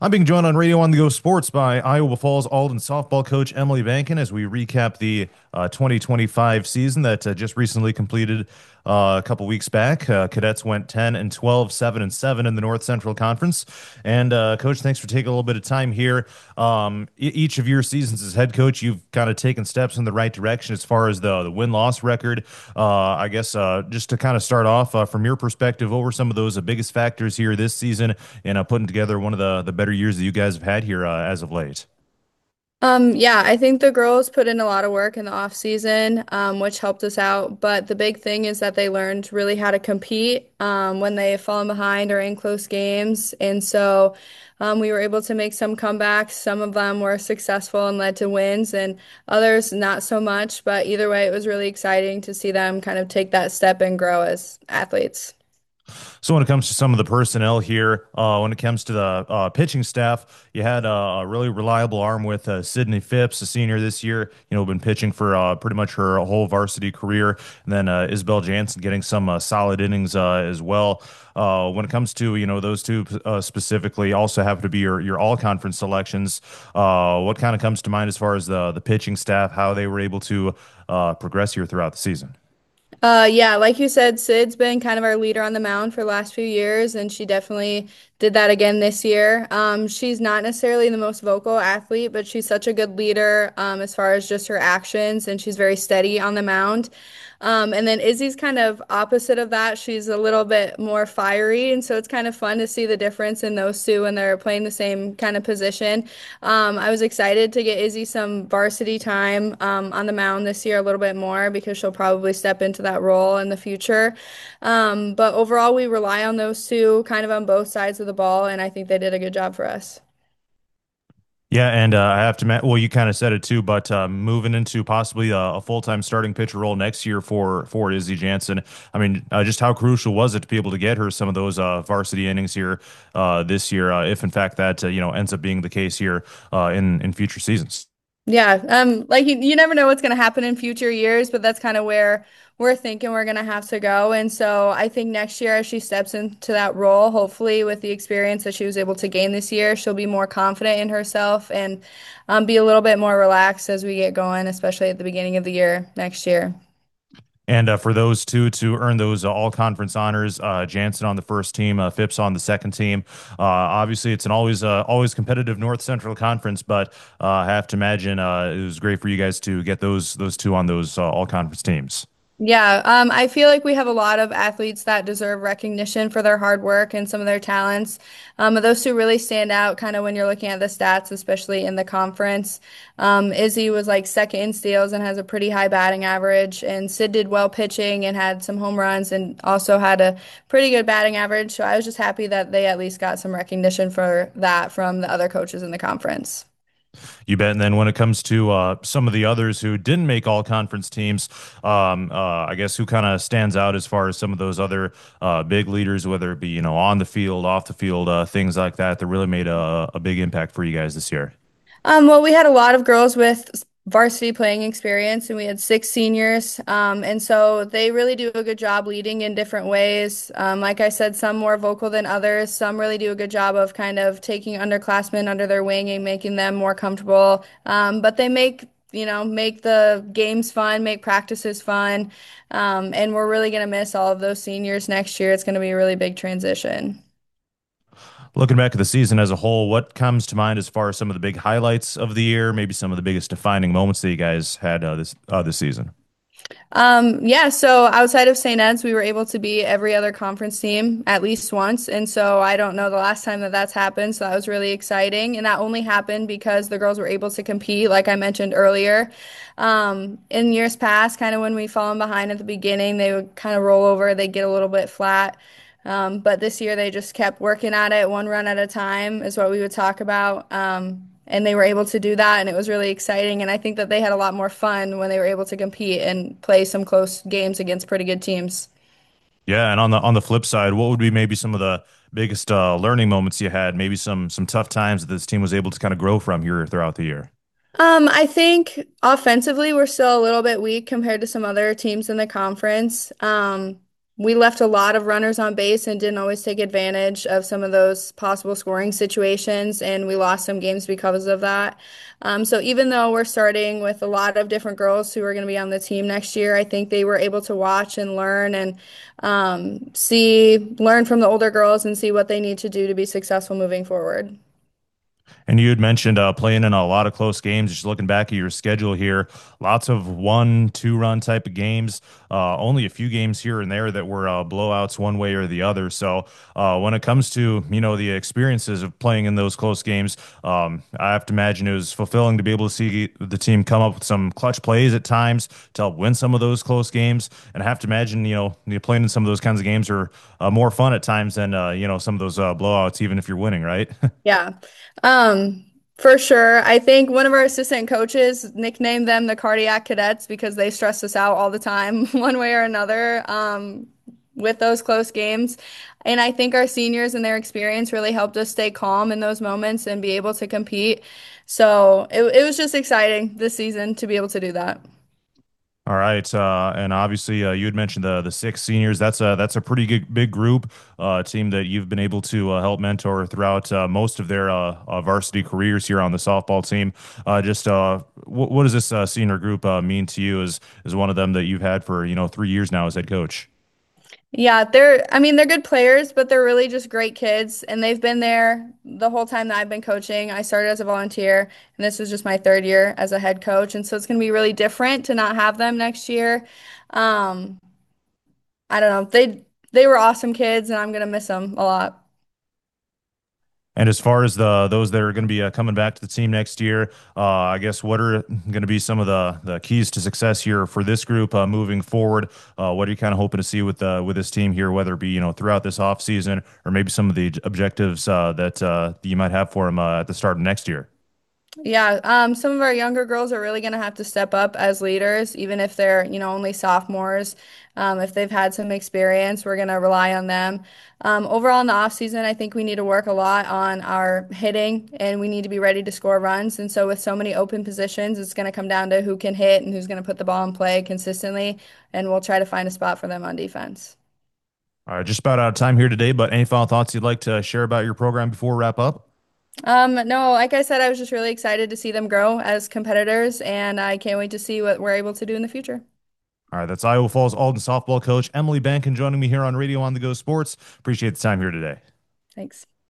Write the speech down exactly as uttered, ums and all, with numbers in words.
I'm being joined on Radio on the Go Sports by Iowa Falls Alden softball coach Emily Bankin as we recap the uh, twenty twenty-five season that uh, just recently completed uh, a couple weeks back. Uh, cadets went ten and twelve, seven and seven in the North Central Conference. And uh, coach, thanks for taking a little bit of time here. Um, e- each of your seasons as head coach, you've kind of taken steps in the right direction as far as the, the win-loss record. Uh, I guess uh, just to kind of start off uh, from your perspective, what were some of those uh, biggest factors here this season in uh, putting together one of the the better years that you guys have had here uh, as of late? Um, yeah, I think the girls put in a lot of work in the off season, um, which helped us out. But the big thing is that they learned really how to compete um, when they have fallen behind or in close games. And so um, we were able to make some comebacks. Some of them were successful and led to wins, and others not so much. But either way, it was really exciting to see them kind of take that step and grow as athletes. So when it comes to some of the personnel here, uh, when it comes to the uh, pitching staff, you had uh, a really reliable arm with uh, Sydney Phipps, a senior this year. You know, been pitching for uh, pretty much her whole varsity career, and then uh, Isabel Jansen getting some uh, solid innings uh, as well. Uh, when it comes to you know those two uh, specifically, also happen to be your your all conference selections. Uh, what kind of comes to mind as far as the the pitching staff, how they were able to uh, progress here throughout the season? Uh, yeah, like you said, Sid's been kind of our leader on the mound for the last few years, and she definitely did that again this year. Um, she's not necessarily the most vocal athlete, but she's such a good leader, um, as far as just her actions, and she's very steady on the mound. Um, and then Izzy's kind of opposite of that. She's a little bit more fiery, and so it's kind of fun to see the difference in those two when they're playing the same kind of position. Um, I was excited to get Izzy some varsity time um, on the mound this year a little bit more because she'll probably step into that role in the future. Um, but overall, we rely on those two kind of on both sides of the ball, and I think they did a good job for us. Yeah, and uh, I have to, ma- well, you kind of said it too, but uh, moving into possibly a, a full-time starting pitcher role next year for for Izzy Jansen. I mean, uh, just how crucial was it to be able to get her some of those uh, varsity innings here uh, this year, uh, if in fact that uh, you know ends up being the case here uh, in in future seasons? Yeah, um, like you, you never know what's going to happen in future years, but that's kind of where we're thinking we're going to have to go. And so I think next year, as she steps into that role, hopefully with the experience that she was able to gain this year, she'll be more confident in herself and um, be a little bit more relaxed as we get going, especially at the beginning of the year next year. And uh, for those two to earn those uh, all conference honors, uh, Jansen on the first team, uh, Phipps on the second team. Uh, obviously, it's an always uh, always competitive North Central Conference, but uh, I have to imagine uh, it was great for you guys to get those those two on those uh, all conference teams. Yeah, um, I feel like we have a lot of athletes that deserve recognition for their hard work and some of their talents. Um, but those two really stand out kind of when you're looking at the stats, especially in the conference. Um, Izzy was like second in steals and has a pretty high batting average, and Sid did well pitching and had some home runs and also had a pretty good batting average. So I was just happy that they at least got some recognition for that from the other coaches in the conference. You bet. And then when it comes to uh, some of the others who didn't make all conference teams, um, uh, I guess who kind of stands out as far as some of those other uh, big leaders, whether it be, you know, on the field, off the field, uh, things like that, that really made a, a big impact for you guys this year. Um, well, we had a lot of girls with varsity playing experience, and we had six seniors. Um, and so they really do a good job leading in different ways. Um, like I said, some more vocal than others. Some really do a good job of kind of taking underclassmen under their wing and making them more comfortable. Um, but they make, you know, make the games fun, make practices fun. Um, and we're really going to miss all of those seniors next year. It's going to be a really big transition. Looking back at the season as a whole, what comes to mind as far as some of the big highlights of the year, maybe some of the biggest defining moments that you guys had uh, this uh, this season? Um, yeah, so outside of Saint Ed's, we were able to beat every other conference team at least once. And so I don't know the last time that that's happened. So that was really exciting. And that only happened because the girls were able to compete, like I mentioned earlier. Um, in years past, kind of when we fallen behind at the beginning, they would kind of roll over, they'd get a little bit flat. Um, but this year they just kept working at it, one run at a time is what we would talk about. Um, and they were able to do that, and it was really exciting. And I think that they had a lot more fun when they were able to compete and play some close games against pretty good teams. Yeah, and on the on the flip side, what would be maybe some of the biggest uh, learning moments you had? Maybe some some tough times that this team was able to kind of grow from here throughout the year. Um, I think offensively we're still a little bit weak compared to some other teams in the conference. Um, we left a lot of runners on base and didn't always take advantage of some of those possible scoring situations, and we lost some games because of that. Um, so even though we're starting with a lot of different girls who are going to be on the team next year, I think they were able to watch and learn and um, see, learn from the older girls and see what they need to do to be successful moving forward. And you had mentioned uh, playing in a lot of close games. Just looking back at your schedule here, lots of one, two run type of games. Uh, only a few games here and there that were uh, blowouts one way or the other. So uh, when it comes to you know the experiences of playing in those close games, um, I have to imagine it was fulfilling to be able to see the team come up with some clutch plays at times to help win some of those close games. And I have to imagine you know you playing in some of those kinds of games are uh, more fun at times than uh, you know some of those uh, blowouts, even if you're winning, right? Yeah. Um, for sure. I think one of our assistant coaches nicknamed them the cardiac cadets because they stress us out all the time, one way or another, um, with those close games. And I think our seniors and their experience really helped us stay calm in those moments and be able to compete. So it, it was just exciting this season to be able to do that. All right, uh, and obviously uh, you had mentioned the the six seniors. That's a that's a pretty good, big group, uh, team that you've been able to uh, help mentor throughout uh, most of their uh, uh, varsity careers here on the softball team. Uh, just uh, what, what does this uh, senior group uh, mean to you as as one of them that you've had for you know three years now as head coach? Yeah, they're, I mean, they're good players, but they're really just great kids. And they've been there the whole time that I've been coaching. I started as a volunteer, and this was just my third year as a head coach. And so it's going to be really different to not have them next year. Um, I don't know. They they were awesome kids, and I'm going to miss them a lot. And as far as the those that are going to be uh, coming back to the team next year, uh, I guess what are going to be some of the the keys to success here for this group uh, moving forward? Uh, what are you kind of hoping to see with uh, with this team here, whether it be you know throughout this off season or maybe some of the objectives uh, that uh, you might have for them uh, at the start of next year? Yeah, um, some of our younger girls are really going to have to step up as leaders, even if they're, you know, only sophomores. Um, if they've had some experience, we're going to rely on them. Um, overall, in the off season, I think we need to work a lot on our hitting, and we need to be ready to score runs. And so, with so many open positions, it's going to come down to who can hit and who's going to put the ball in play consistently. And we'll try to find a spot for them on defense. All right, just about out of time here today, but any final thoughts you'd like to share about your program before we wrap up? Um, no, like I said, I was just really excited to see them grow as competitors, and I can't wait to see what we're able to do in the future. All right, that's Iowa Falls Alden softball coach Emily Bankin joining me here on Radio on the Go Sports. Appreciate the time here today. Thanks.